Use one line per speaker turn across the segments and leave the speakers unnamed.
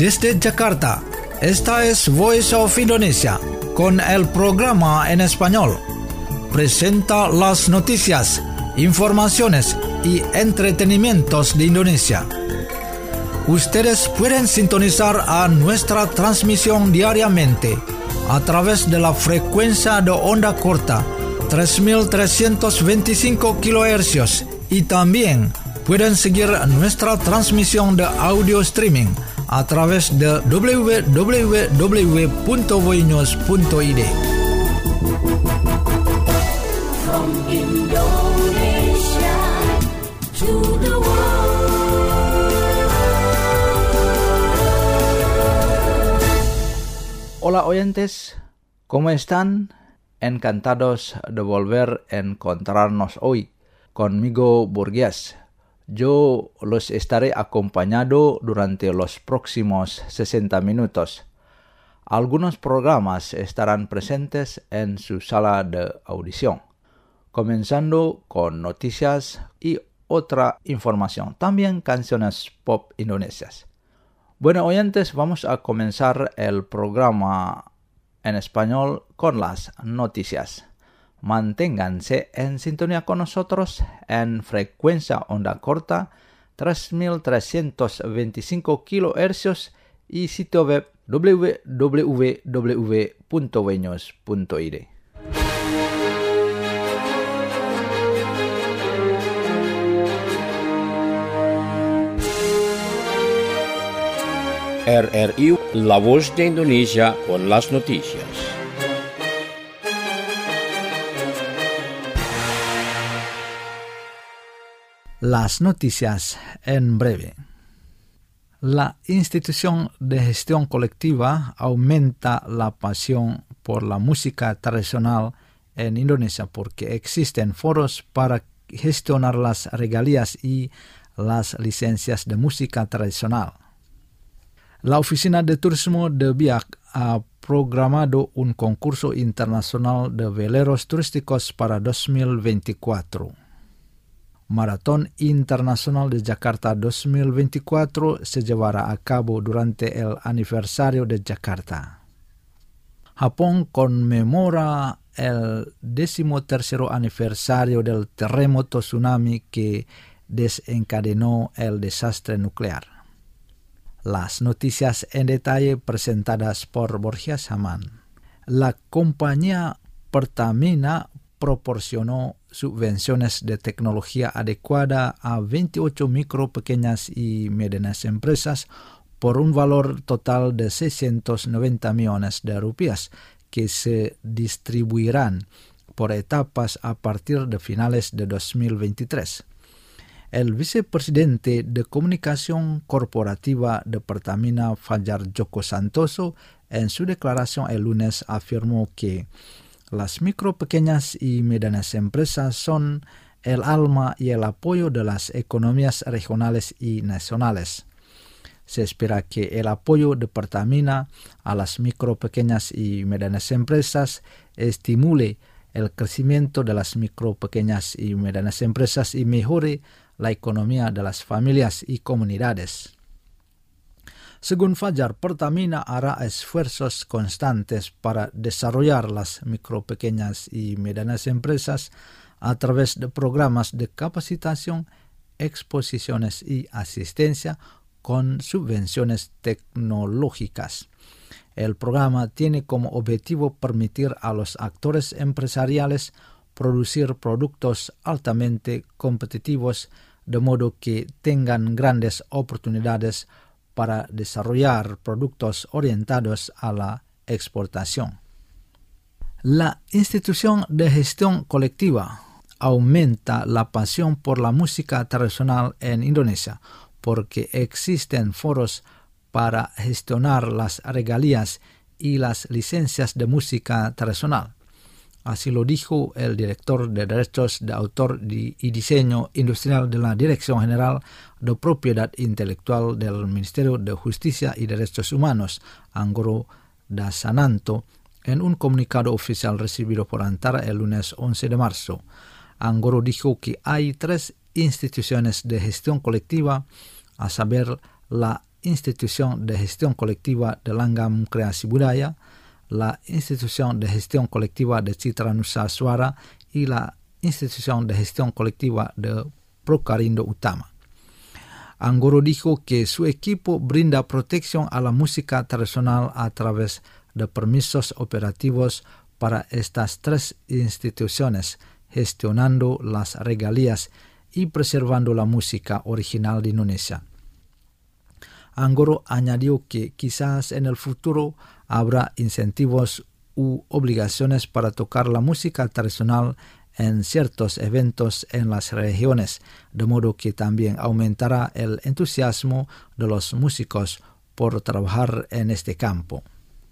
Desde Jakarta, esta es Voice of Indonesia, con el programa en español. Presenta las noticias, informaciones y entretenimientos de Indonesia. Ustedes pueden sintonizar a nuestra transmisión diariamente a través de la frecuencia de onda corta 3.325 kHz y también pueden seguir nuestra transmisión de audio streaming a través de www.voinews.id.
From Indonesia to the world.
Hola oyentes, ¿cómo están? Encantados de volver a encontrarnos hoy. Conmigo Burgués. Yo los estaré acompañando durante los próximos 60 minutos. Algunos programas estarán presentes en su sala de audición, comenzando con noticias y otra información, también canciones pop indonesias. Bueno, oyentes, vamos a comenzar el programa en español con las noticias. Manténganse en sintonía con nosotros en frecuencia onda corta 3.325 kHz y sitio web www.voinews.id.
RRI, La Voz de Indonesia con las noticias.
Las noticias en breve. La institución de gestión colectiva aumenta la pasión por la música tradicional en Indonesia porque existen foros para gestionar las regalías y las licencias de música tradicional. La Oficina de Turismo de Biak ha programado un concurso internacional de veleros turísticos para 2024. Maratón Internacional de Jakarta 2024 se llevará a cabo durante el aniversario de Jakarta. Japón conmemora el 13º aniversario del terremoto tsunami que desencadenó el desastre nuclear. Las noticias en detalle presentadas por Borja Saman. La compañía Pertamina proporcionó subvenciones de tecnología adecuada a 28 micro, pequeñas y medianas empresas por un valor total de 690 millones de rupias que se distribuirán por etapas a partir de finales de 2023. El vicepresidente de Comunicación Corporativa de Pertamina, Fajar Joko Santoso, en su declaración el lunes afirmó que las micro, pequeñas y medianas empresas son el alma y el apoyo de las economías regionales y nacionales. Se espera que el apoyo de Pertamina a las micro, pequeñas y medianas empresas estimule el crecimiento de las micro, pequeñas y medianas empresas y mejore la economía de las familias y comunidades. Según Fajar, Pertamina hará esfuerzos constantes para desarrollar las micro, pequeñas y medianas empresas a través de programas de capacitación, exposiciones y asistencia con subvenciones tecnológicas. El programa tiene como objetivo permitir a los actores empresariales producir productos altamente competitivos de modo que tengan grandes oportunidades para desarrollar productos orientados a la exportación. La institución de gestión colectiva aumenta la pasión por la música tradicional en Indonesia porque existen foros para gestionar las regalías y las licencias de música tradicional. Así lo dijo el director de Derechos de Autor y Diseño Industrial de la Dirección General de Propiedad Intelectual del Ministerio de Justicia y Derechos Humanos, Anggoro Dasananto, en un comunicado oficial recibido por Antara el lunes 11 de marzo. Anggoro dijo que hay 3 instituciones de gestión colectiva, a saber la Institución de Gestión Colectiva de Langgam Kreasi Budaya, la Institución de Gestión Colectiva de Citra Nusa Suara y la Institución de Gestión Colectiva de Procarindo Utama. Anggoro dijo que su equipo brinda protección a la música tradicional a través de permisos operativos para estas 3 instituciones, gestionando las regalías y preservando la música original de Indonesia. Anggoro añadió que quizás en el futuro habrá incentivos u obligaciones para tocar la música tradicional en ciertos eventos en las regiones, de modo que también aumentará el entusiasmo de los músicos por trabajar en este campo.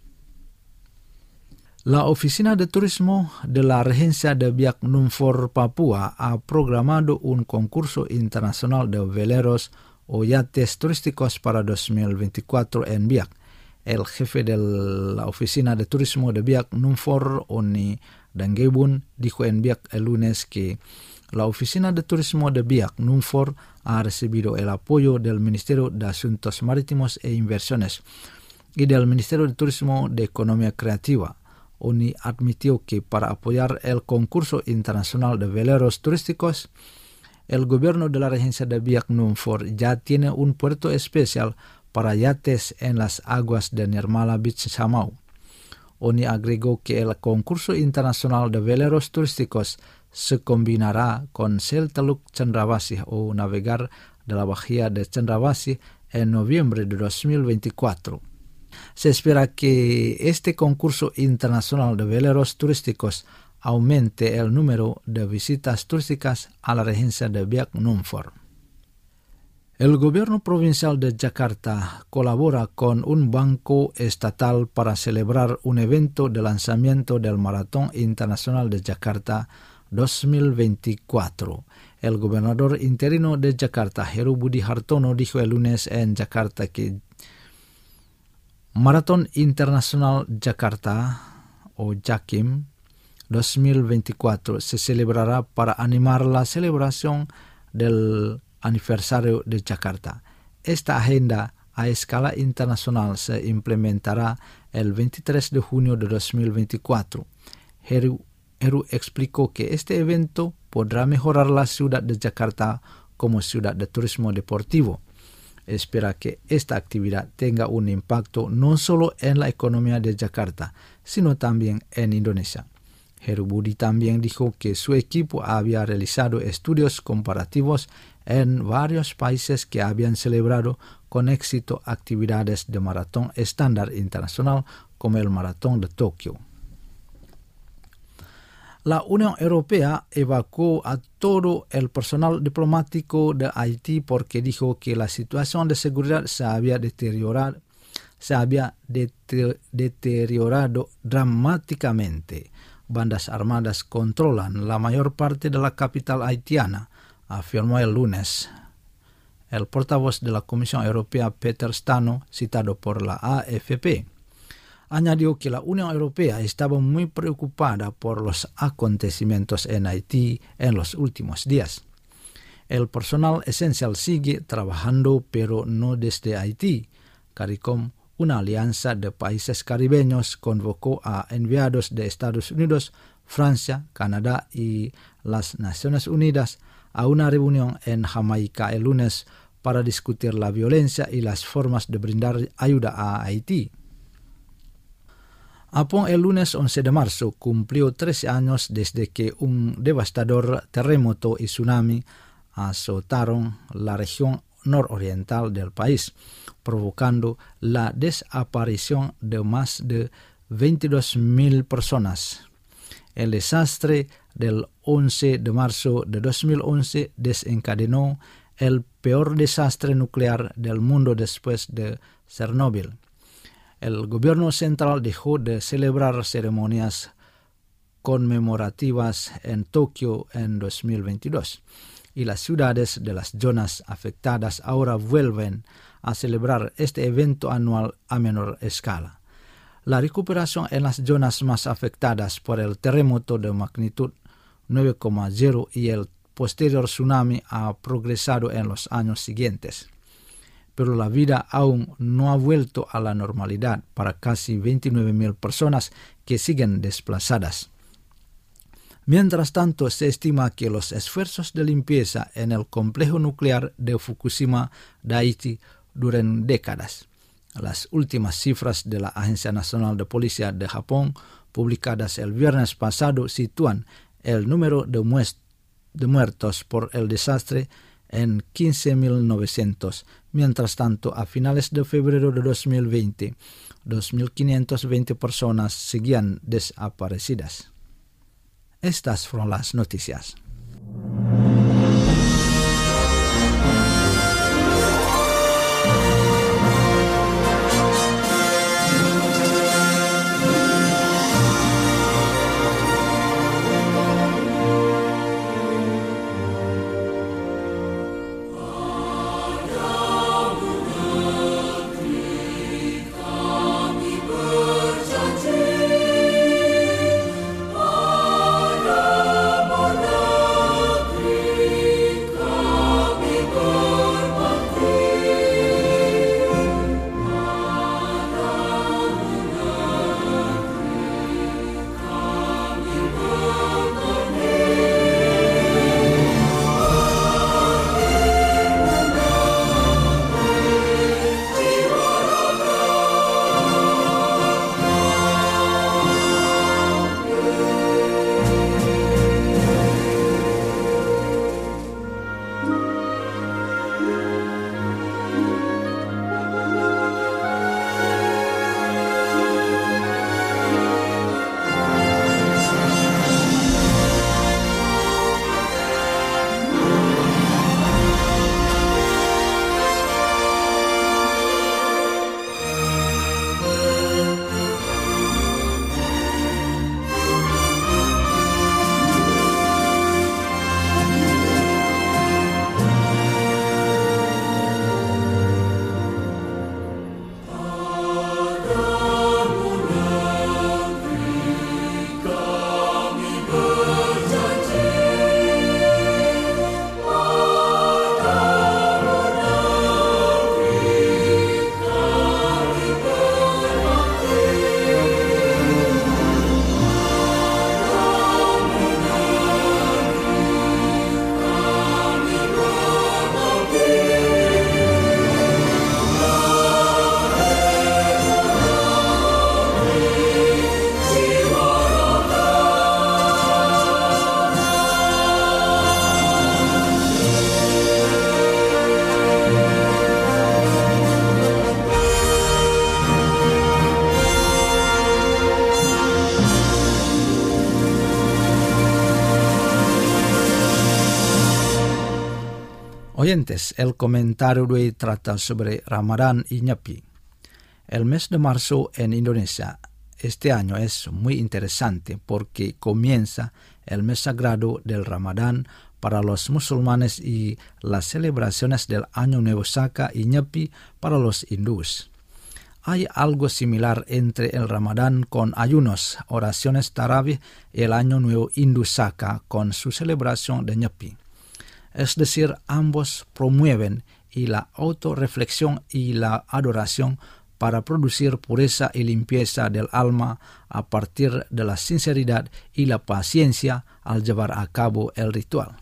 La Oficina de Turismo de la Regencia de Biak Numfor, Papua, ha programado un concurso internacional de veleros o yates turísticos para 2024 en Biak. El jefe de la Oficina de Turismo de Biak Numfor, Oni Dangebun, dijo en Biak el lunes que la Oficina de Turismo de Biak Numfor ha recibido el apoyo del Ministerio de Asuntos Marítimos e Inversiones y del Ministerio de Turismo de Economía Creativa. Oni admitió que para apoyar el concurso internacional de veleros turísticos, el gobierno de la regencia de Biak Numfor ya tiene un puerto especial para yates en las aguas de Nirmala Beach, Samau. Oni agregó que el concurso internacional de veleros turísticos se combinará con Sail Teluk Cendrawasih o navegar de la bahía de Cendrawasih en noviembre de 2024. Se espera que este concurso internacional de veleros turísticos aumente el número de visitas turísticas a la regencia de Biak Numfor. El gobierno provincial de Yakarta colabora con un banco estatal para celebrar un evento de lanzamiento del Maratón Internacional de Yakarta 2024. El gobernador interino de Yakarta, Heru Budi Hartono, dijo el lunes en Yakarta que Maratón Internacional Jakarta o JAKIM 2024 se celebrará para animar la celebración del aniversario de Yakarta. Esta agenda a escala internacional se implementará el 23 de junio de 2024. Heru explicó que este evento podrá mejorar la ciudad de Yakarta como ciudad de turismo deportivo. Espera que esta actividad tenga un impacto no solo en la economía de Yakarta, sino también en Indonesia. Heru Budi también dijo que su equipo había realizado estudios comparativos en varios países que habían celebrado con éxito actividades de maratón estándar internacional como el Maratón de Tokio. La Unión Europea evacuó a todo el personal diplomático de Haití porque dijo que la situación de seguridad se había deteriorado dramáticamente. Bandas armadas controlan la mayor parte de la capital haitiana, afirmó el lunes el portavoz de la Comisión Europea Peter Stano, citado por la AFP. Añadió que la Unión Europea estaba muy preocupada por los acontecimientos en Haití en los últimos días. El personal esencial sigue trabajando, pero no desde Haití. CARICOM, una alianza de países caribeños, convocó a enviados de Estados Unidos, Francia, Canadá y las Naciones Unidas a una reunión en Jamaica el lunes para discutir la violencia y las formas de brindar ayuda a Haití. Apón el lunes 11 de marzo cumplió 13 años desde que un devastador terremoto y tsunami azotaron la región nororiental del país, provocando la desaparición de más de 22.000 personas. El desastre del 11 de marzo de 2011 desencadenó el peor desastre nuclear del mundo después de Chernóbil. El gobierno central dejó de celebrar ceremonias conmemorativas en Tokio en 2022 y las ciudades de las zonas afectadas ahora vuelven a celebrar este evento anual a menor escala. La recuperación en las zonas más afectadas por el terremoto de magnitud 9,0 y el posterior tsunami ha progresado en los años siguientes. pero la vida aún no ha vuelto a la normalidad para casi 29.000 personas que siguen desplazadas. Mientras tanto, se estima que los esfuerzos de limpieza en el complejo nuclear de Fukushima, Daiichi, duren décadas. Las últimas cifras de la Agencia Nacional de Policía de Japón, publicadas el viernes pasado, sitúan el número de muertos por el desastre en 15.900. Mientras tanto, a finales de febrero de 2020, 2.520 personas seguían desaparecidas. Estas fueron las noticias. Oyentes, el comentario de hoy trata sobre Ramadán y Nyepi. El mes de marzo en Indonesia este año es muy interesante porque comienza el mes sagrado del Ramadán para los musulmanes y las celebraciones del Año Nuevo Saka y Nyepi para los hindúes. Hay algo similar entre el Ramadán con ayunos, oraciones tarawih y el Año Nuevo hindú Saka con su celebración de Nyepi. Es decir, ambos promueven y la autorreflexión y la adoración para producir pureza y limpieza del alma a partir de la sinceridad y la paciencia al llevar a cabo el ritual.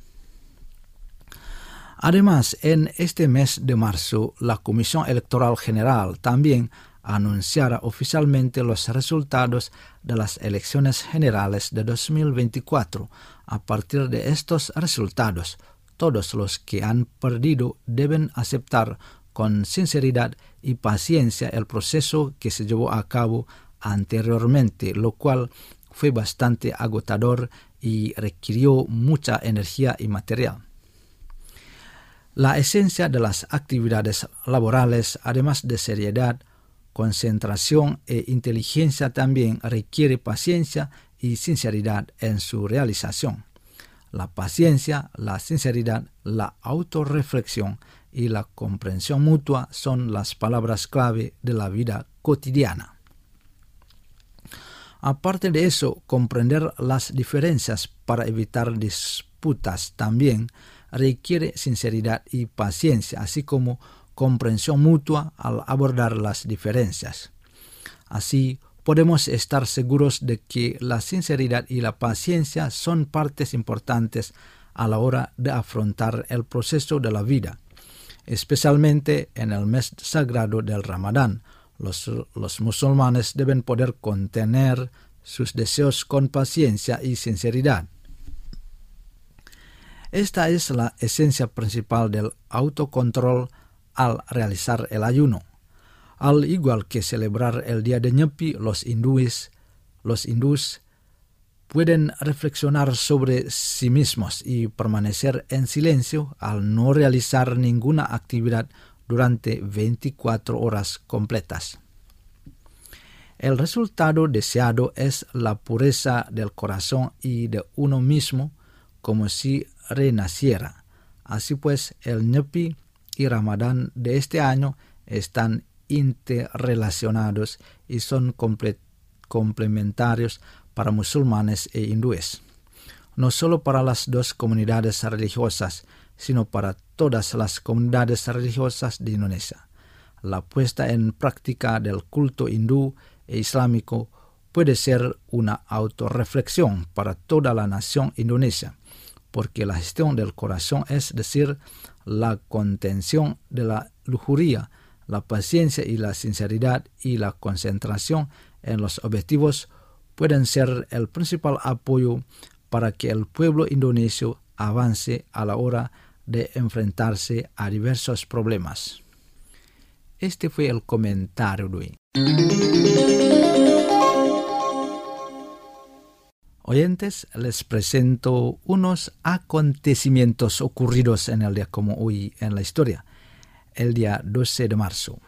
Además, en este mes de marzo, la Comisión Electoral General también anunciará oficialmente los resultados de las elecciones generales de 2024. A partir de estos resultados, todos los que han perdido deben aceptar con sinceridad y paciencia el proceso que se llevó a cabo anteriormente, lo cual fue bastante agotador y requirió mucha energía y material. La esencia de las actividades laborales, además de seriedad, concentración e inteligencia, también requiere paciencia y sinceridad en su realización. La paciencia, la sinceridad, la autorreflexión y la comprensión mutua son las palabras clave de la vida cotidiana. Aparte de eso, comprender las diferencias para evitar disputas también requiere sinceridad y paciencia, así como comprensión mutua al abordar las diferencias. Así, podemos estar seguros de que la sinceridad y la paciencia son partes importantes a la hora de afrontar el proceso de la vida, especialmente en el mes sagrado del Ramadán. Los musulmanes deben poder contener sus deseos con paciencia y sinceridad. Esta es la esencia principal del autocontrol al realizar el ayuno. Al igual que celebrar el día de Nyepi, los hindúes pueden reflexionar sobre sí mismos y permanecer en silencio al no realizar ninguna actividad durante 24 horas completas. El resultado deseado es la pureza del corazón y de uno mismo, como si renaciera. Así pues, el Nyepi y Ramadán de este año están interrelacionados y son complementarios para musulmanes e hindúes. No solo para las dos comunidades religiosas, sino para todas las comunidades religiosas de Indonesia. La puesta en práctica del culto hindú e islámico puede ser una autorreflexión para toda la nación indonesia, porque la gestión del corazón, es decir, la contención de la lujuria, la paciencia y la sinceridad y la concentración en los objetivos pueden ser el principal apoyo para que el pueblo indonesio avance a la hora de enfrentarse a diversos problemas. Este fue el comentario de hoy. Oyentes, les presento unos acontecimientos ocurridos en el día como hoy en la historia, el día 12 de marzo.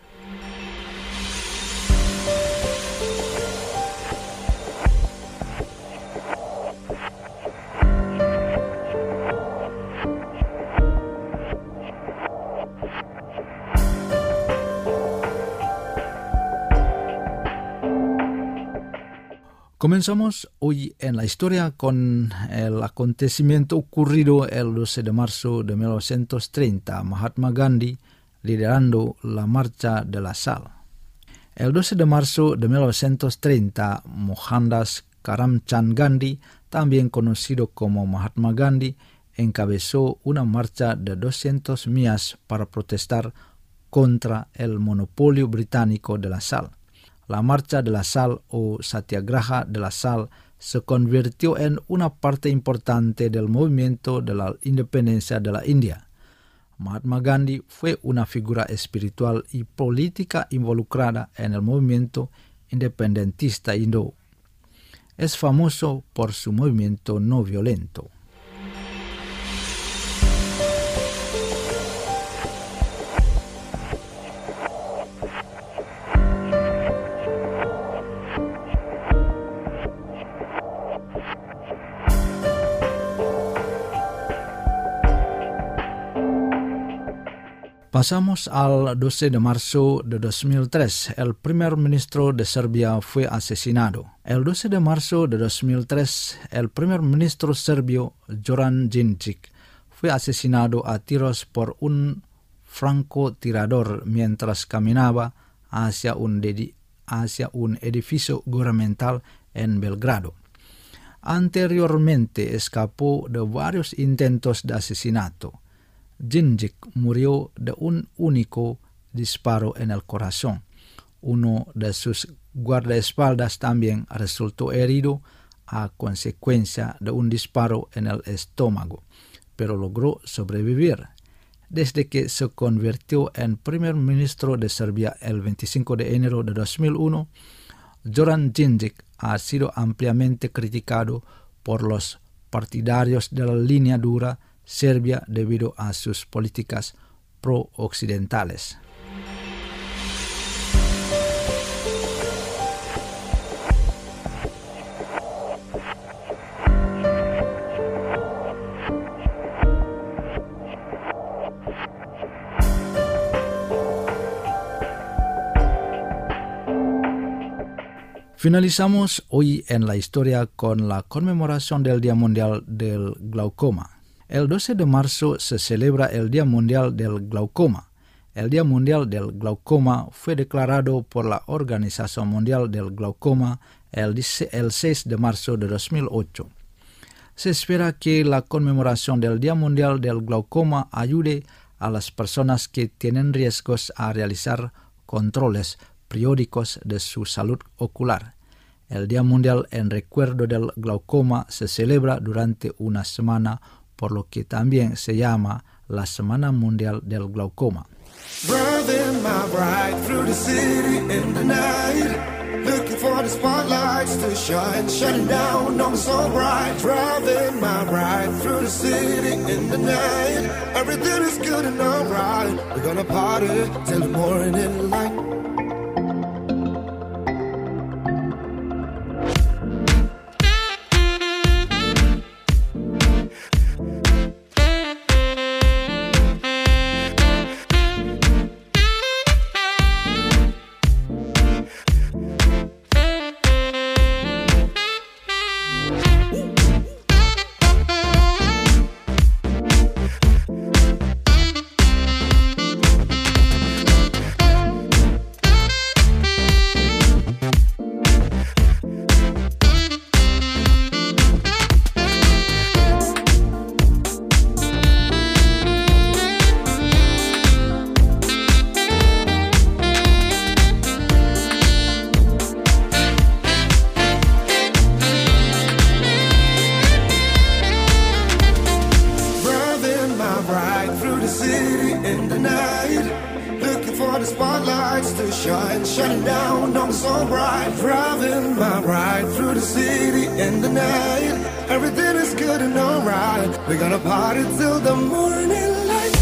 Comenzamos hoy en la historia con el acontecimiento ocurrido el 12 de marzo de 1930, Mahatma Gandhi liderando la Marcha de la Sal. El 12 de marzo de 1930, Mohandas Karamchand Gandhi, también conocido como Mahatma Gandhi, encabezó una marcha de 200 millas para protestar contra el monopolio británico de la sal. La Marcha de la Sal o Satyagraha de la Sal se convirtió en una parte importante del movimiento de la independencia de la India. Mahatma Gandhi fue una figura espiritual y política involucrada en el movimiento independentista hindú. Es famoso por su movimiento no violento. Pasamos al 12 de marzo de 2003. El primer ministro de Serbia fue asesinado. El 12 de marzo de 2003, el primer ministro serbio Zoran Đinđić fue asesinado a tiros por un francotirador mientras caminaba hacia un edificio gubernamental en Belgrado. Anteriormente escapó de varios intentos de asesinato. Đinđić murió de un único disparo en el corazón. Uno de sus guardaespaldas también resultó herido a consecuencia de un disparo en el estómago, pero logró sobrevivir. Desde que se convirtió en primer ministro de Serbia el 25 de enero de 2001, Zoran Đinđić ha sido ampliamente criticado por los partidarios de la línea dura Serbia debido a sus políticas pro-occidentales. Finalizamos hoy en la historia con la conmemoración del Día Mundial del Glaucoma. El 12 de marzo se celebra el Día Mundial del Glaucoma. El Día Mundial del Glaucoma fue declarado por la Organización Mundial del Glaucoma el 6 de marzo de 2008. Se espera que la conmemoración del Día Mundial del Glaucoma ayude a las personas que tienen riesgos a realizar controles periódicos de su salud ocular. El Día Mundial en recuerdo del glaucoma se celebra durante una semana, por lo que también se llama la Semana Mundial del Glaucoma.
Driving my ride through the city in the night, looking for the spotlights to shine, shining down on me so bright. Driving my ride through the city in the night, everything is good and alright. We're gonna party till the morning light. Shining down on me so bright, driving my ride through the city in the night. Everything is good and alright. We're gonna party till the morning light.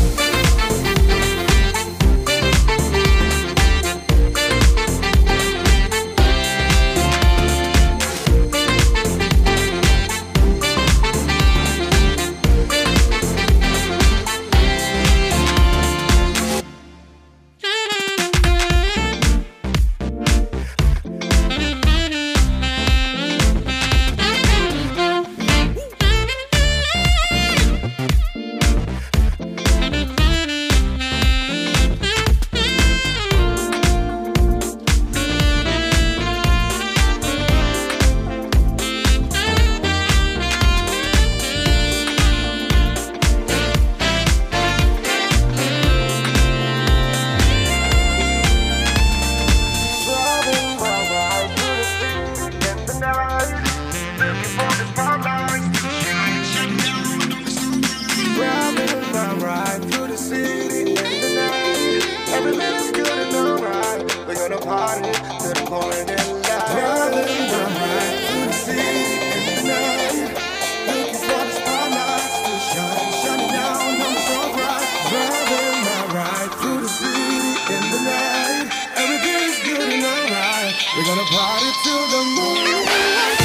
We're gonna party till the morning light.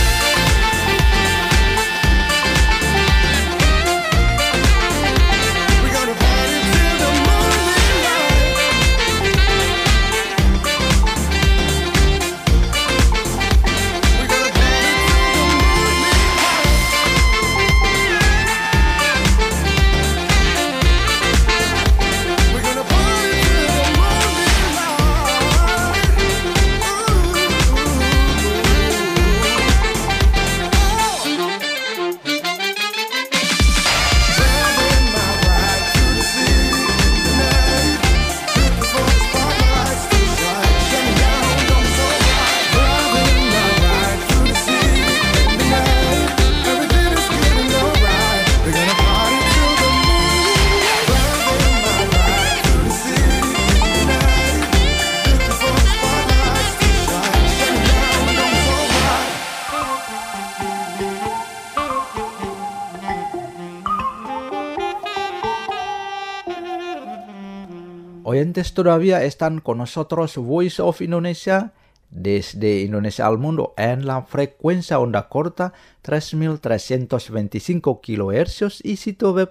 We're gonna party till the morning light. We're gonna party till the morning light. We're gonna party till the morning light. Driving my ride through the city in the night, looking for the spotlights to shine, shining down on me so bright. Driving my ride through the city in the night, everything is good and alright. We're gonna party till the morning light. Driving my ride through the city in the night, looking for the spotlights to shine, shining down on me so bright.
Oyentes, todavía están con nosotros Voice of Indonesia desde Indonesia al mundo en la frecuencia onda corta 3325 kHz y sitio web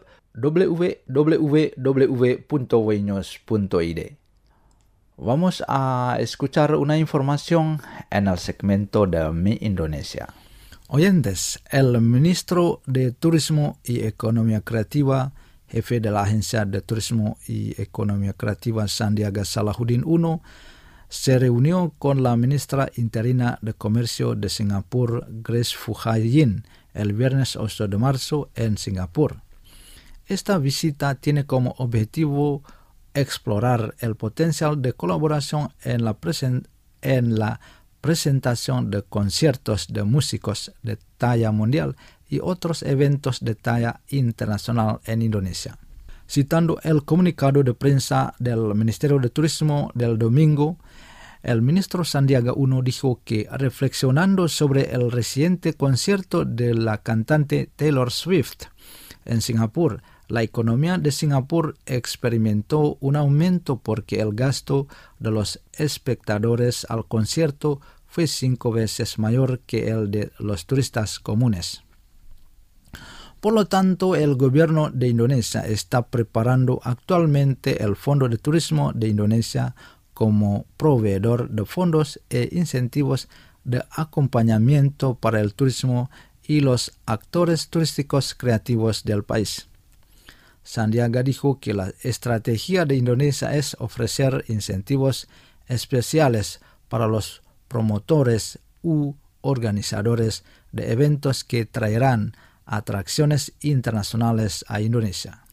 www.wenews.id. Vamos a escuchar una información en el segmento de Mi Indonesia.
Oyentes, el ministro de Turismo y Economía Creativa, jefe de la Agencia de Turismo y Economía Creativa Sandiaga Salahuddin Uno, se reunió con la ministra interina de Comercio de Singapur, Grace Fu Hai Yin, el viernes 8 de marzo en Singapur. Esta visita tiene como objetivo explorar el potencial de colaboración en la presentación de conciertos de músicos de talla mundial y otros eventos de talla internacional en Indonesia. Citando el comunicado de prensa del Ministerio de Turismo del domingo, el ministro Sandiaga Uno dijo que, reflexionando sobre el reciente concierto de la cantante Taylor Swift en Singapur, la economía de Singapur experimentó un aumento porque el gasto de los espectadores al concierto fue 5 veces mayor que el de los turistas comunes. Por lo tanto, el gobierno de Indonesia está preparando actualmente el Fondo de Turismo de Indonesia como proveedor de fondos e incentivos de acompañamiento para el turismo y los actores turísticos creativos del país. Sandiaga dijo que la estrategia de Indonesia es ofrecer incentivos especiales para los promotores u organizadores de eventos que traerán atracciones internacionales a Indonesia.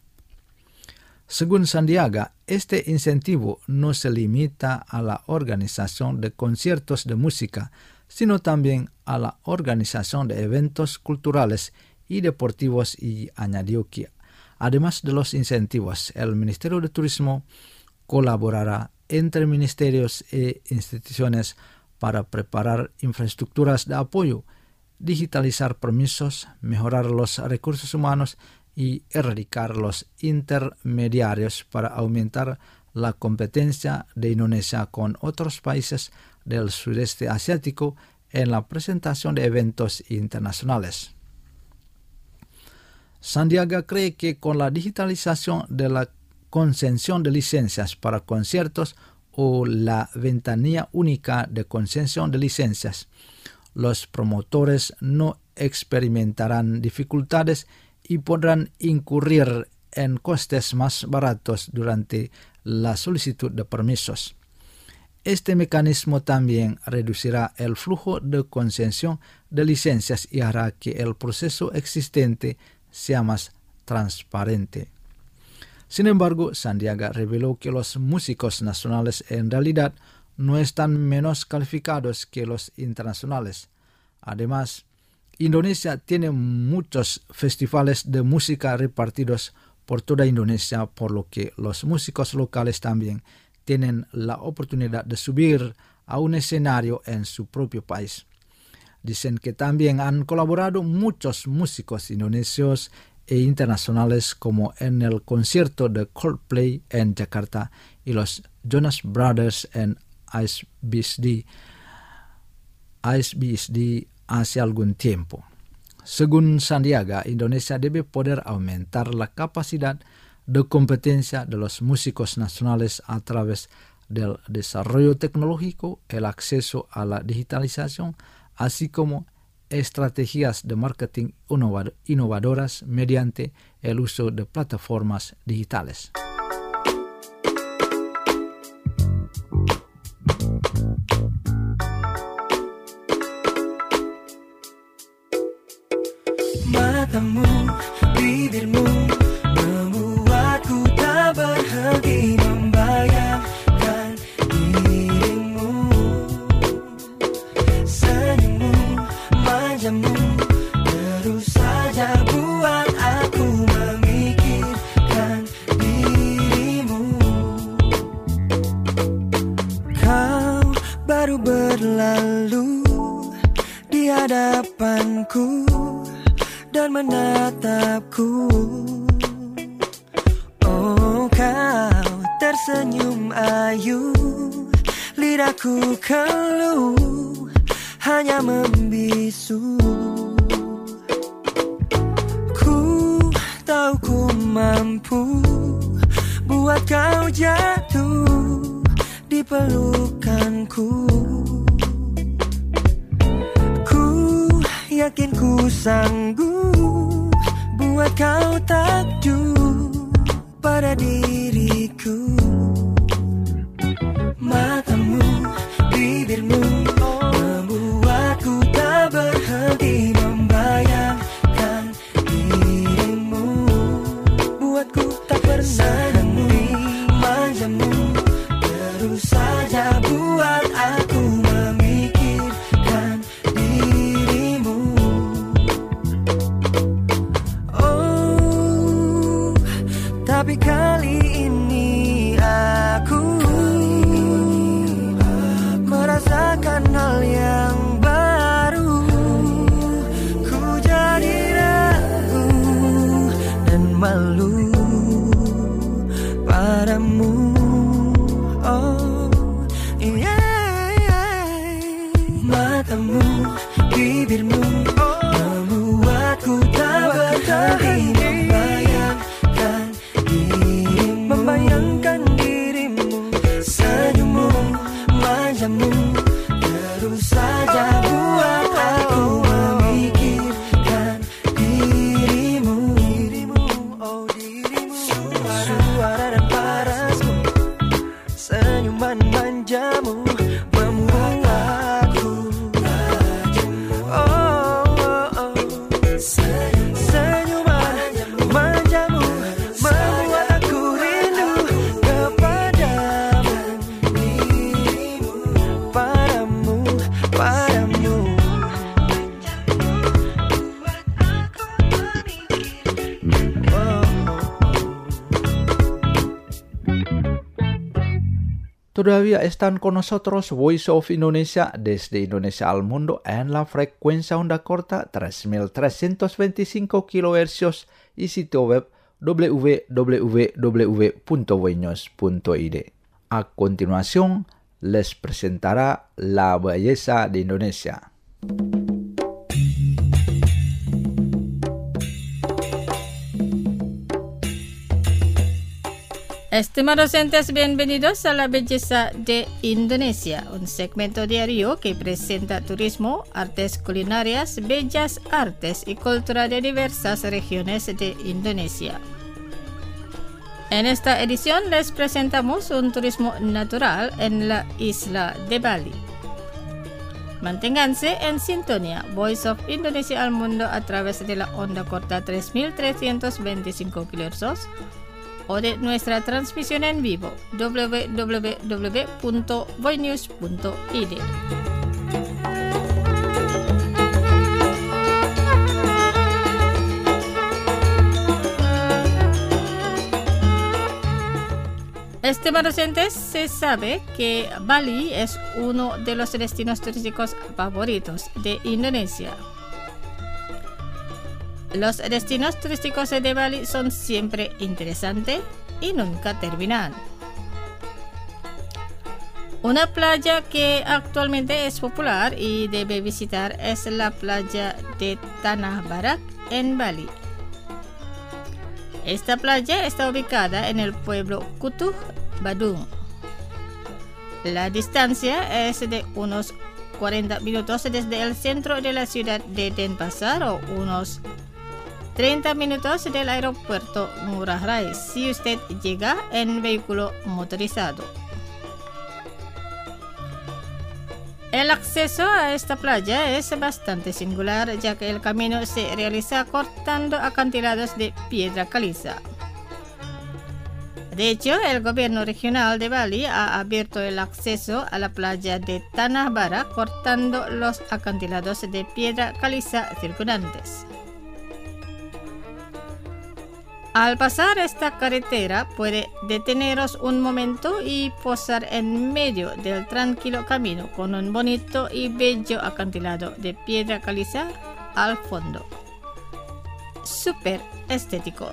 Según Sandiaga, este incentivo no se limita a la organización de conciertos de música, sino también a la organización de eventos culturales y deportivos, y añadió que, además de los incentivos, el Ministerio de Turismo colaborará entre ministerios e instituciones para preparar infraestructuras de apoyo, digitalizar permisos, mejorar los recursos humanos y erradicar los intermediarios para aumentar la competencia de Indonesia con otros países del sudeste asiático en la presentación de eventos internacionales. Sandiaga cree que con la digitalización de la concesión de licencias para conciertos o la ventanilla única de concesión de licencias, los promotores no experimentarán dificultades y podrán incurrir en costes más baratos durante la solicitud de permisos. Este mecanismo también reducirá el flujo de concesión de licencias y hará que el proceso existente sea más transparente. Sin embargo, Sandiaga reveló que los músicos nacionales en realidad no están menos calificados que los internacionales. Además, Indonesia tiene muchos festivales de música repartidos por toda Indonesia, por lo que los músicos locales también tienen la oportunidad de subir a un escenario en su propio país. Dicen que también han colaborado muchos músicos indonesios e internacionales, como en el concierto de Coldplay en Jakarta y los Jonas Brothers en ICEBSD hace algún tiempo. Según Sandiaga, Indonesia debe poder aumentar la capacidad de competencia de los músicos nacionales a través del desarrollo tecnológico, el acceso a la digitalización, así como estrategias de marketing innovadoras mediante el uso de plataformas digitales.
Matamu, bibirmu membuatku tak berhenti membayangkan dirimu. Senyummu, manjamu terus saja buat aku memikirkan dirimu. Kau baru berlalu di hadapanku dan menatapku. Oh, kau tersenyum ayu, lidahku keluh, hanya membisu. Ku tahu ku mampu buat kau jatuh di pelukanku. Yakin ku sanggup buat kau takjub pada diriku. Matamu, bibirmu membuatku tak berhenti membayangkan dirimu. Buatku tak pernah henti manjamu, terus saja buat aku memikirkan dirimu. Oh, tapi kali ini aku merasakan hal yang baru. Ku jadi ragu dan malu padamu. Oh, yeah. Matamu, bibirmu membuatku tak berhenti membayangkan dirimu. Senyummu, manjamu, terus saja buat aku memikirkan dirimu. Oh dirimu, suara dan parasmu, senyuman manjamu membuatku senyuman manjamu membuat aku rindu kepadamu, dirimu, padamu.
Todavía están con nosotros Voice of Indonesia desde Indonesia al mundo en la frecuencia onda corta 3325 kHz y sitio web www.voinews.id. A continuación, les presentará la belleza de Indonesia.
Estimados oyentes, bienvenidos a La Belleza de Indonesia, un segmento diario que presenta turismo, artes culinarias, bellas artes y cultura de diversas regiones de Indonesia. En esta edición les presentamos un turismo natural en la isla de Bali. Manténganse en sintonía Voice of Indonesia al mundo a través de la onda corta 3325 kHz o de nuestra transmisión en vivo www.voinews.id. Estimados oyentes, se sabe que Bali es uno de los destinos turísticos favoritos de Indonesia. Los destinos turísticos de Bali son siempre interesantes y nunca terminan. Una playa que actualmente es popular y debe visitar es la playa de Tanah Barak en Bali. Esta playa está ubicada en el pueblo Kutuh, Badung. La distancia es de unos 40 minutos desde el centro de la ciudad de Denpasar o unos 30 minutos del aeropuerto Ngurah Rai si usted llega en vehículo motorizado. El acceso a esta playa es bastante singular, ya que el camino se realiza cortando acantilados de piedra caliza. De hecho, el gobierno regional de Bali ha abierto el acceso a la playa de Tanah Barak cortando los acantilados de piedra caliza circundantes. Al pasar esta carretera puede deteneros un momento y posar en medio del tranquilo camino con un bonito y bello acantilado de piedra caliza al fondo. Súper estético.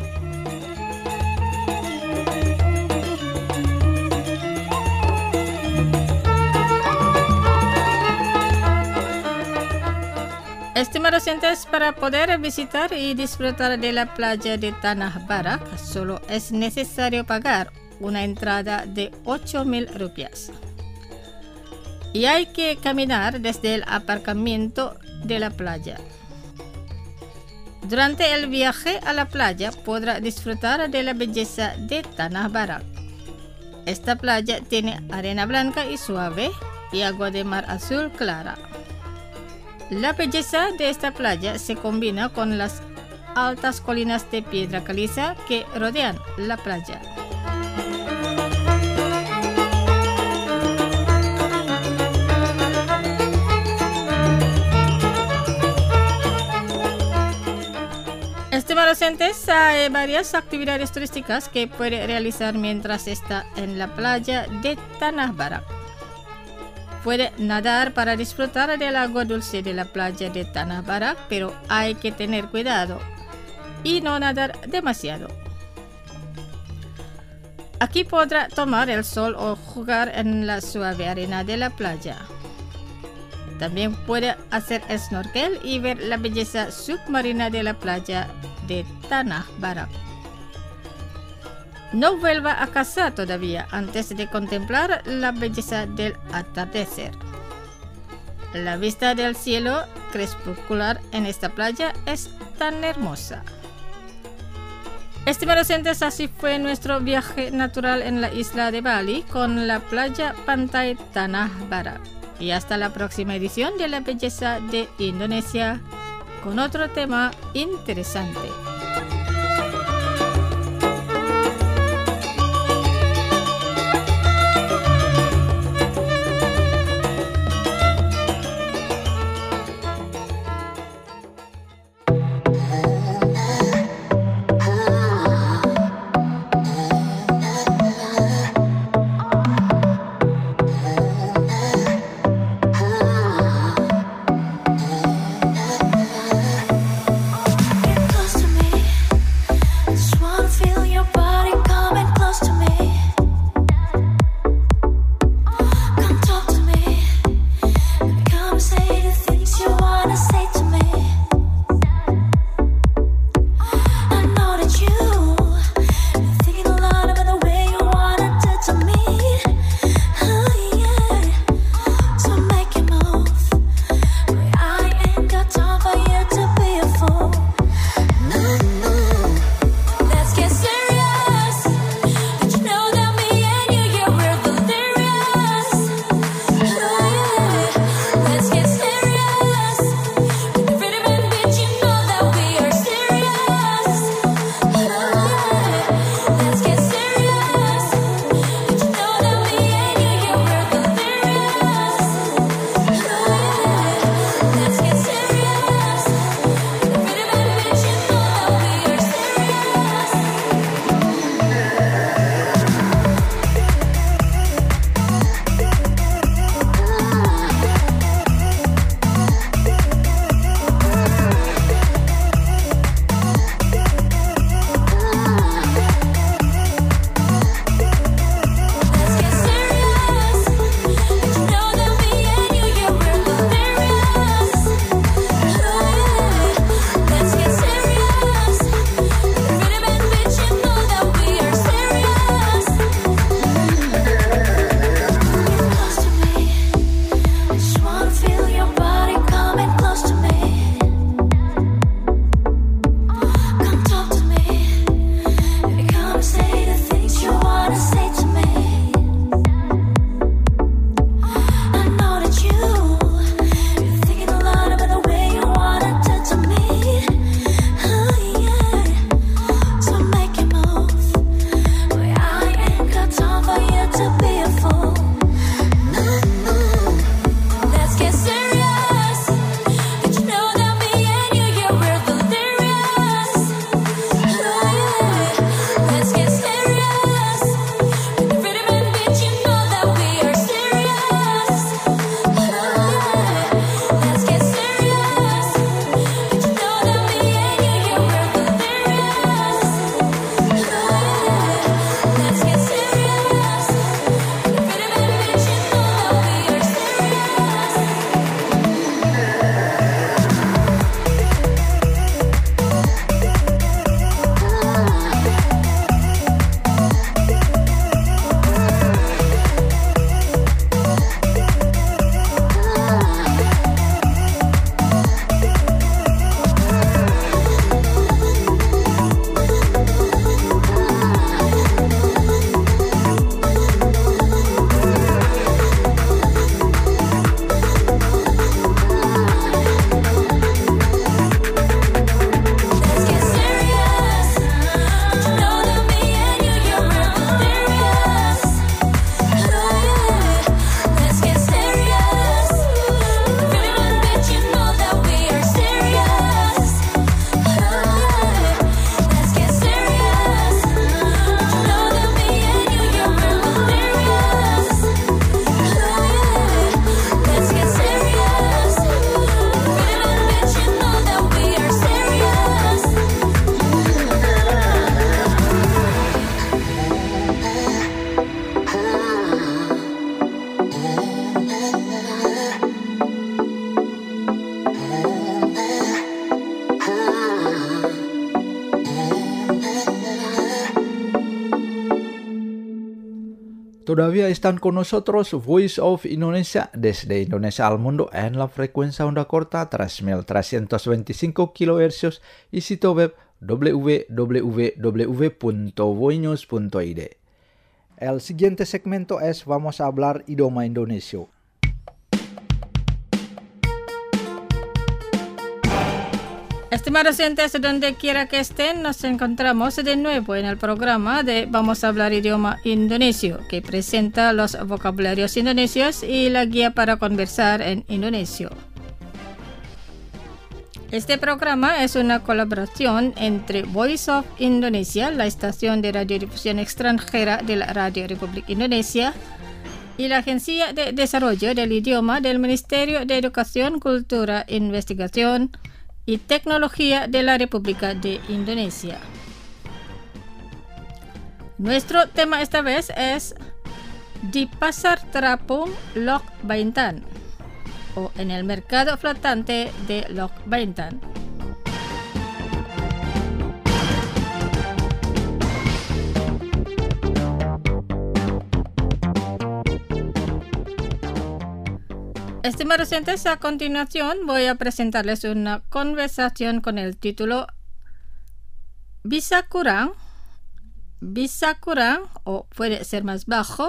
Estimados oyentes, para poder visitar y disfrutar de la playa de Tanah Barak, solo es necesario pagar una entrada de 8.000 rupias. Y hay que caminar desde el aparcamiento de la playa. Durante el viaje a la playa podrá disfrutar de la belleza de Tanah Barak. Esta playa tiene arena blanca y suave y agua de mar azul clara. La belleza de esta playa se combina con las altas colinas de piedra caliza que rodean la playa. Estimados oyentes, hay varias actividades turísticas que puede realizar mientras está en la playa de Tanah Barak. Puede nadar para disfrutar del agua dulce de la playa de Tanah Barak, pero hay que tener cuidado y no nadar demasiado. Aquí podrá tomar el sol o jugar en la suave arena de la playa. También puede hacer snorkel y ver la belleza submarina de la playa de Tanah Barak. No vuelva a casa todavía antes de contemplar la belleza del atardecer. La vista del cielo crepuscular en esta playa es tan hermosa. Estimados oyentes, así fue nuestro viaje natural en la isla de Bali con la playa pantai Tanah Barak. Y hasta la próxima edición de La Belleza de Indonesia con otro tema interesante.
Close to me.
Todavía están con nosotros Voice of Indonesia desde Indonesia al mundo en la frecuencia onda corta 3.325 kHz y sitio web www.voinews.id. El siguiente segmento es Vamos a hablar idioma Indonesia.
Estimados oyentes, donde quiera que estén, nos encontramos de nuevo en el programa de Vamos a hablar idioma indonesio, que presenta los vocabularios indonesios y la guía para conversar en indonesio. Este programa es una colaboración entre Voice of Indonesia, la estación de radiodifusión extranjera de la Radio Republik Indonesia, y la Agencia de Desarrollo del Idioma del Ministerio de Educación, Cultura, Investigación y Tecnología de la República de Indonesia. Nuestro tema esta vez es Di Pasar Terapung Lok Baintan, o en el mercado flotante de Lok Baintan. Estimados oyentes, a continuación voy a presentarles una conversación con el título Bisa kurang o puede ser más bajo.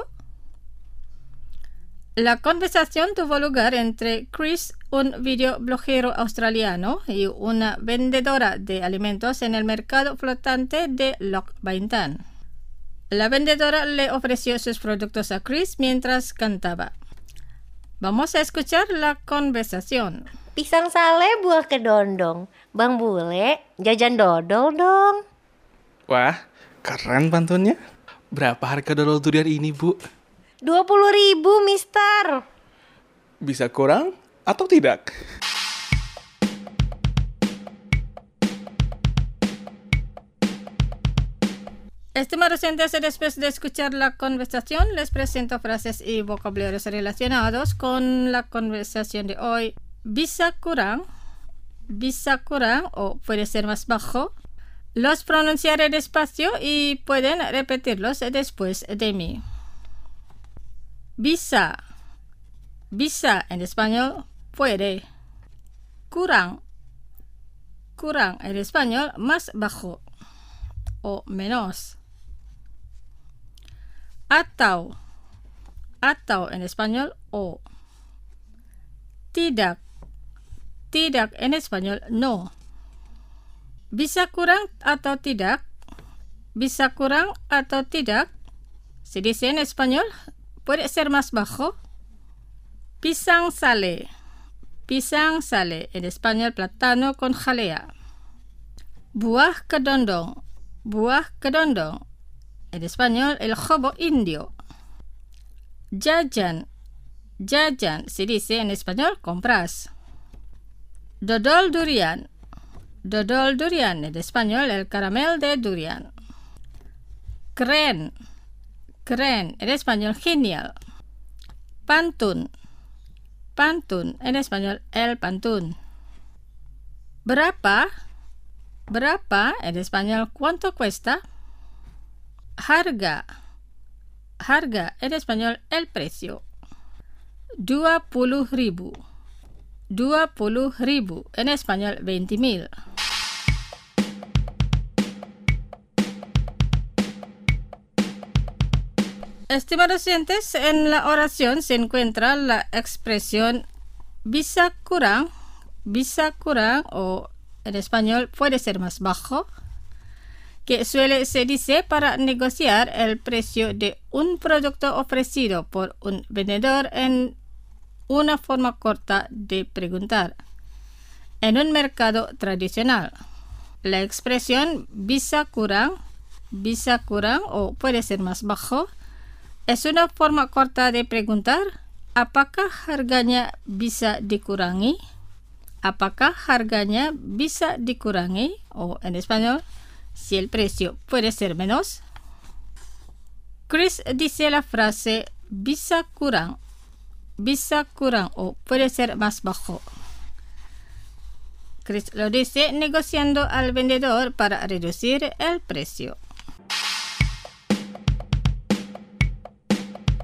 La conversación tuvo lugar entre Chris, un videoblogero australiano, y una vendedora de alimentos en el mercado flotante de Lok Baintan. La vendedora le ofreció sus productos a Chris mientras cantaba. Vamos a escuchar la conversación.
Pisang sale buah kedondong. Bang Bule, jajan dodol dong.
Wah, keren pantunnya. Berapa harga dodol durian ini, Bu?
20.000, mister.
Bisa kurang atau tidak?
Estimados oyentes, después de escuchar la conversación, les presento frases y vocabularios relacionados con la conversación de hoy. Bisa kurang o puede ser más bajo. Los pronunciaré despacio y pueden repetirlos después de mí. Bisa en español, puede. Kurang en español, más bajo o menos. Atau en español, o. Tidak en español, no. Bisa kurang atau tidak? Bisa kurang atau tidak? Se dice en español, puede ser más bajo. Pisang sale en español, plátano con jalea. Buah kedondong en español, el jobo indio. Jajan se dice en español, compras. Dodol durian en español, el caramel de durian. Keren en español, genial. Pantun en español, el pantun. Berapa en español, ¿cuánto cuesta? Harga en español, el precio. 20.000 en español, 20.000. Estimados oyentes, en la oración se encuentra la expresión bisa kurang o en español puede ser más bajo, que se dice para negociar el precio de un producto ofrecido por un vendedor en una forma corta de preguntar. En un mercado tradicional, la expresión bisa kurang o puede ser más bajo es una forma corta de preguntar apakah harganya bisa dikurangi. O en español, si el precio puede ser menos. Chris dice la frase bisa kurang o puede ser más bajo. Chris lo dice negociando al vendedor para reducir el precio.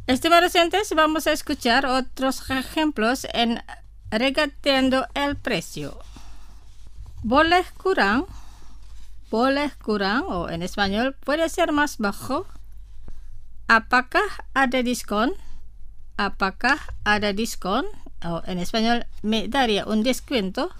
Estimados oyentes, vamos a escuchar otros ejemplos en regateando el precio. Boleh kurang o en español puede ser más bajo. Apakah ada diskon? O en español, ¿me daría un descuento?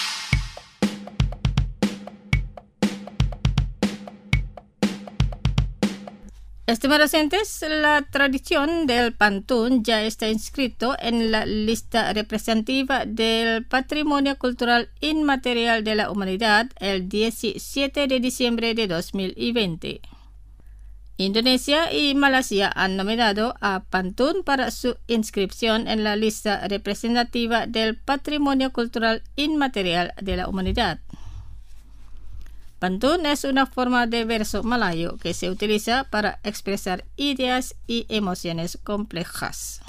Estimados oyentes, la tradición del pantun ya está inscrito en la lista representativa del Patrimonio Cultural Inmaterial de la Humanidad el 17 de diciembre de 2020. Indonesia y Malasia han nominado a pantun para su inscripción en la lista representativa del Patrimonio Cultural Inmaterial de la Humanidad. Pantun es una forma de verso malayo que se utiliza para expresar ideas y emociones complejas.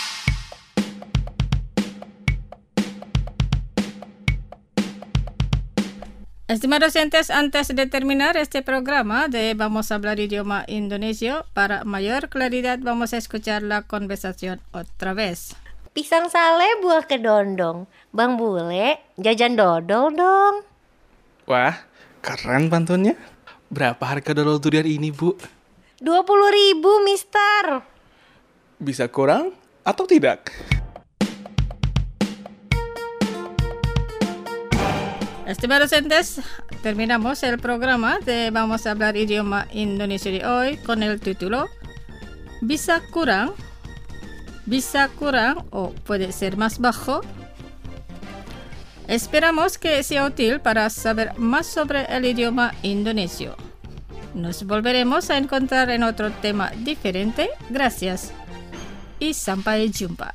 Estimados oyentes, antes de terminar este programa de Vamos a hablar idioma indonesio, para mayor claridad vamos a escuchar la conversación otra vez.
Pisang sale buah kedondong. Bang Bule, jajan dodol dong.
Wah, keren pantunnya. Berapa harga dodol durian ini, Bu?
20.000, Mister.
Bisa kurang atau tidak?
Estimados oyentes, terminamos el programa de Vamos a hablar idioma indonesio de hoy con el título Bisa kurang o puede ser más bajo. Esperamos que sea útil para saber más sobre el idioma indonesio. Nos volveremos a encontrar en otro tema diferente. Gracias y sampai jumpa.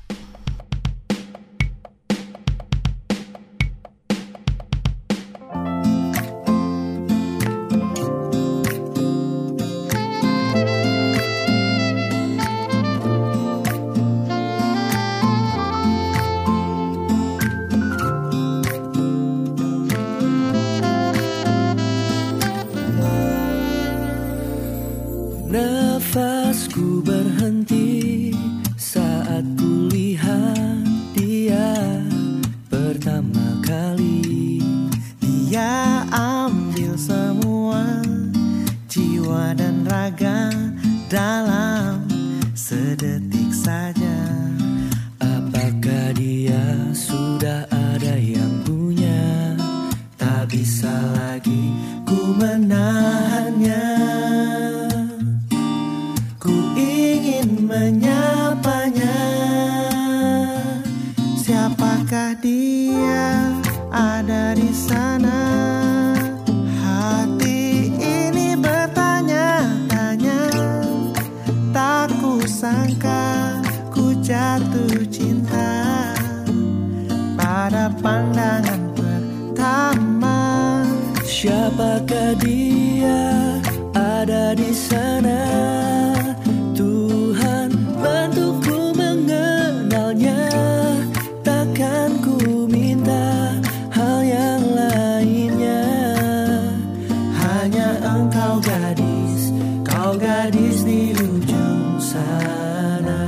Nafasku berhenti saat ku lihat dia pertama kali.
Dia ambil semua jiwa dan raga dalam sedetik saja.
Apakah dia sudah ada yang punya? Tak bisa lagi ku menahannya.
Menyapanya, siapakah dia ada di sana? Hati ini bertanya-tanya, tak kusangka ku jatuh cinta pada pandangan pertama.
Siapakah dia ada di sana? Bantuku mengenalnya. Takkan ku minta hal yang lainnya.
Hanya engkau gadis, kau gadis di ujung sana.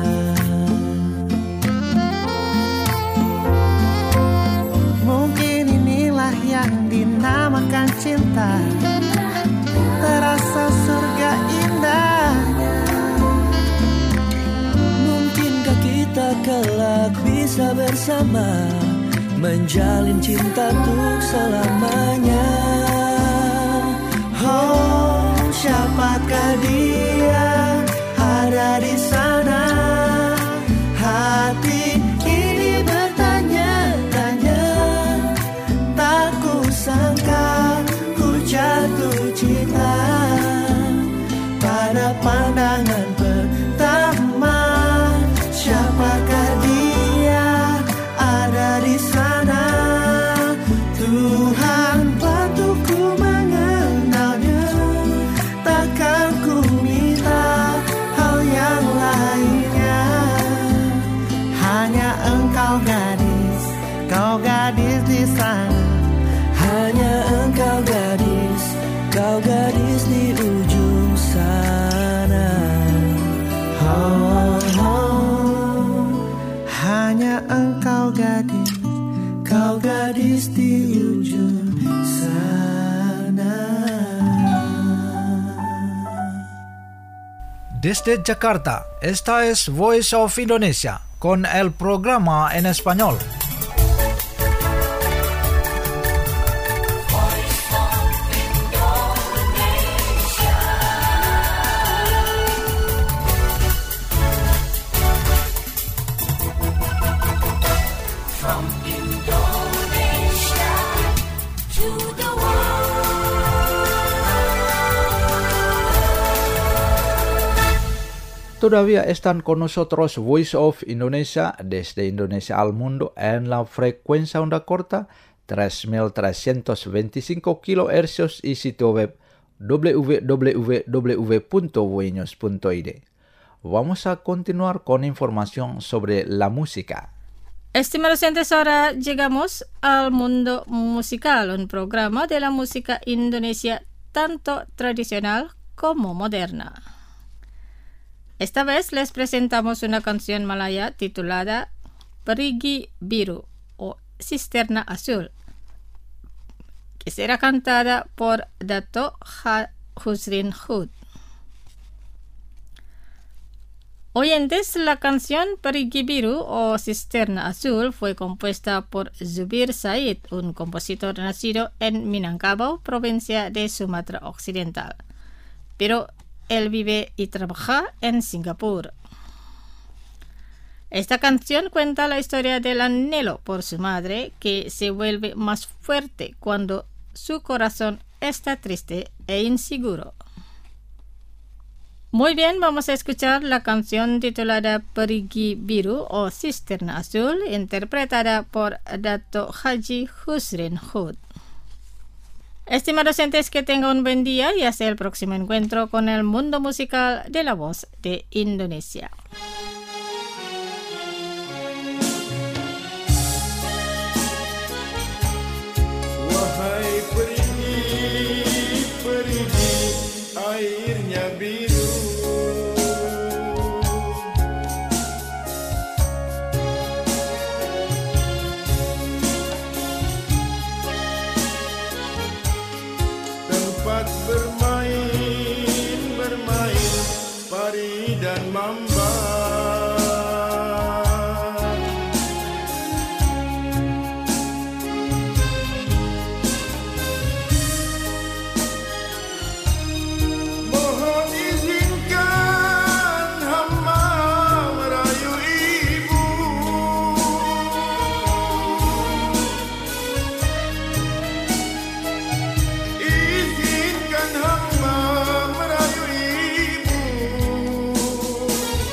Mungkin inilah yang dinamakan cinta. Terasa surga indah.
Kita kelak bisa bersama, menjalin cinta untuk selamanya.
Oh, siapakah dia ada di sana? Hati ini bertanya-tanya, tak kusangka ku jatuh cinta pada pandangan pertama. Siapakah dia ada di sana? Tuhan bantuku mengenalnya. Takkan ku minta hal yang lainnya. Hanya engkau gadis, kau gadis di sana.
Hanya engkau gadis, kau gadis di ujung sana.
Oh, oh.
engkau gadis di ujung sana.
Desde Jakarta, esta es Voice of Indonesia con el programa en español.
From Indonesia to the
Todavía están con nosotros Voice of Indonesia desde Indonesia al mundo en la frecuencia onda corta 3325 kHz y sitio web www.voinews.id. Vamos a continuar con información sobre la música.
Estimados oyentes, ahora llegamos al mundo musical, un programa de la música Indonesia tanto tradicional como moderna. Esta vez les presentamos una canción malaya titulada Perigi Biru o Cisterna Azul, que será cantada por Dato' Husrin Hud. Oyentes, la canción Perigi Biru o Cisterna Azul fue compuesta por Zubir Said, un compositor nacido en Minangkabau, provincia de Sumatra Occidental, pero él vive y trabaja en Singapur. Esta canción cuenta la historia del anhelo por su madre, que se vuelve más fuerte cuando su corazón está triste e inseguro. Muy bien, vamos a escuchar la canción titulada Perigi Biru o Cisterna Azul, interpretada por Dato' Haji Husrin Hud. Estimados oyentes, que tengan un buen día y hasta el próximo encuentro con el mundo musical de la voz de Indonesia.
Wahai perigi, perigi, airnya biru. Tempat bermain, bermain, pari dan mamba. Mohon izinkan hamba merayu ibu. Izinkan hamba merayu ibu.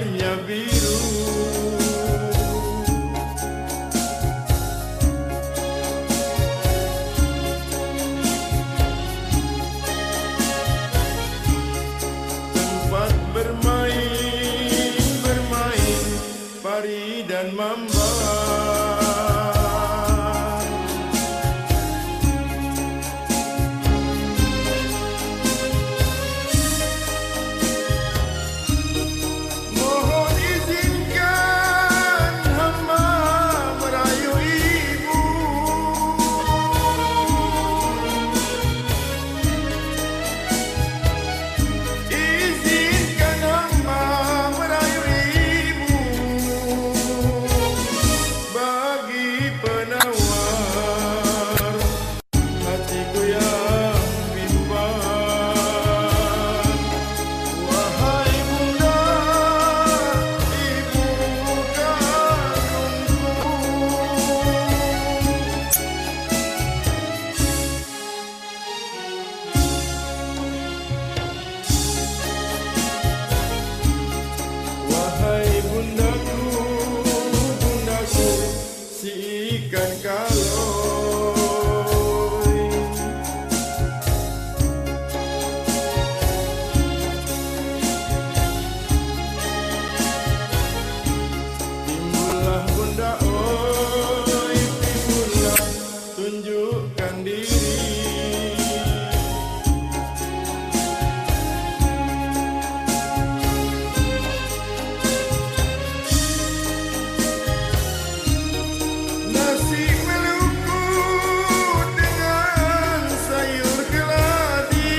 airnya biru. Tempat bermain, pari dan mamba. Mohon izinkan hamba merayu ibu. Izinkan hamba merayu ibu bagi penawar hatiku yang bimbang. Wahai bunda, ibu kandungku. Wahai bundaku, si ikan kaloi. Timbullah bunda, oi timbullah, tunjukkan diri. Nasi melukut dengan sayur keladi.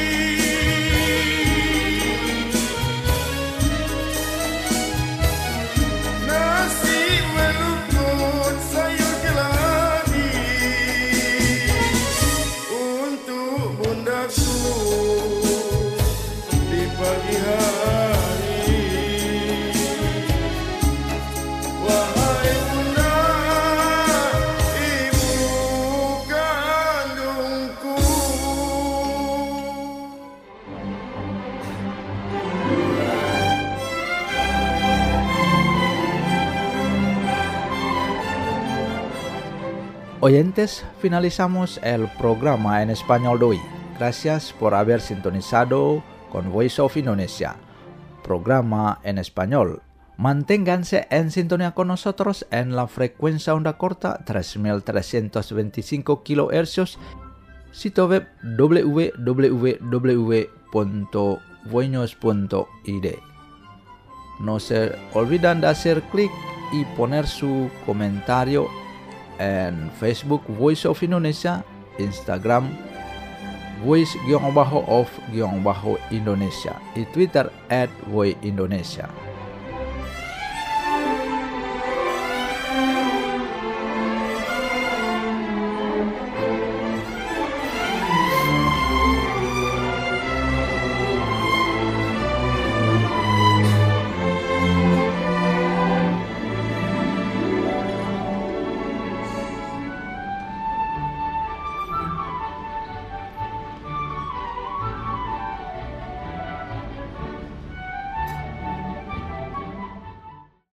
Nasi melukut sayur keladi untuk bundaku di pagi hari. Wahai bunda, ibu kandungku.
Oyentes, finalizamos el programa en español de hoy. Gracias por haber sintonizado con Voice of Indonesia, programa en español. Manténganse en sintonía con nosotros en la frecuencia onda corta 3325 kHz, sitio web www.voinos.id. No se olvidan de hacer clic y poner su comentario en Facebook Voice of Indonesia, Instagram Voice_of_Indonesia y Twitter @voiceindonesia.